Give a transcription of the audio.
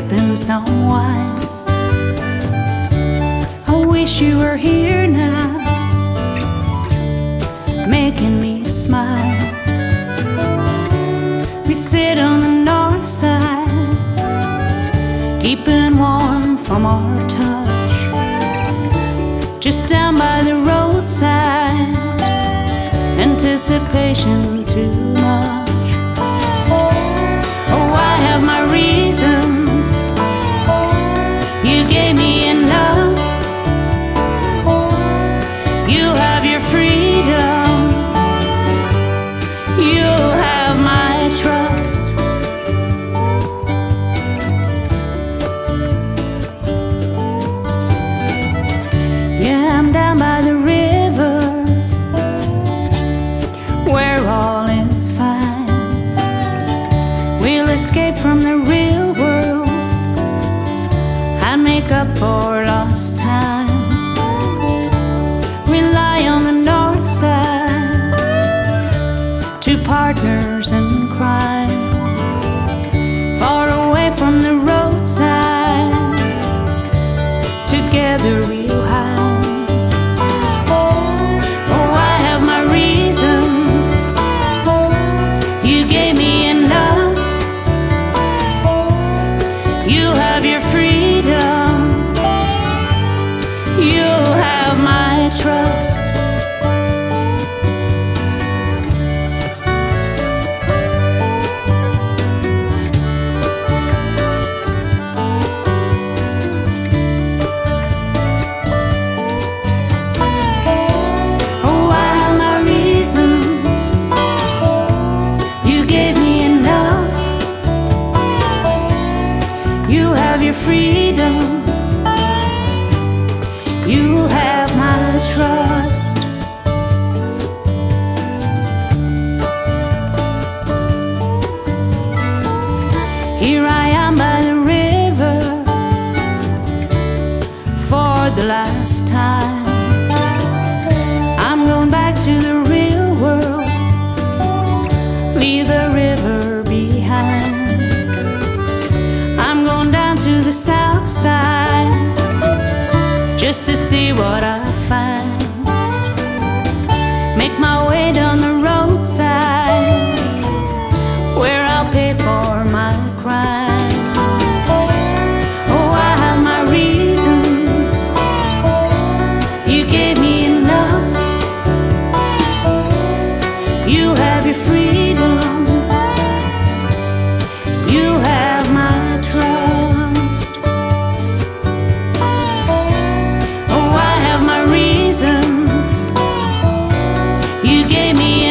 sipping some wine. I wish you were here now, making me smile. We'd sit on the north side, keeping warm from our touch, just down by the roadside. Anticipation too much. Oh, I have my reasons. You gave me enough. You have your freedom. You have my trust. Yeah, I'm down by the river where all is fine. We'll escape from the real world and make up for lost time. Rely on the north side, two partners in crime, far away from the roadside, together we'll hide. Oh, I have my reasons. You gave me enough. You have your freedom. You have my trust. Oh, I have my reasons. You gave me enough. You have your freedom. You have my trust. Here I am by the river for the last time. I'm going back to the real world. Leave the river behind. I'm going down to the south side just to see what I find. Make my way down the roadside where I'll pay for my crime. Oh, I have my reasons. You gave me enough. You have your freedom. You have my trust. Oh, I have my reasons. You gave me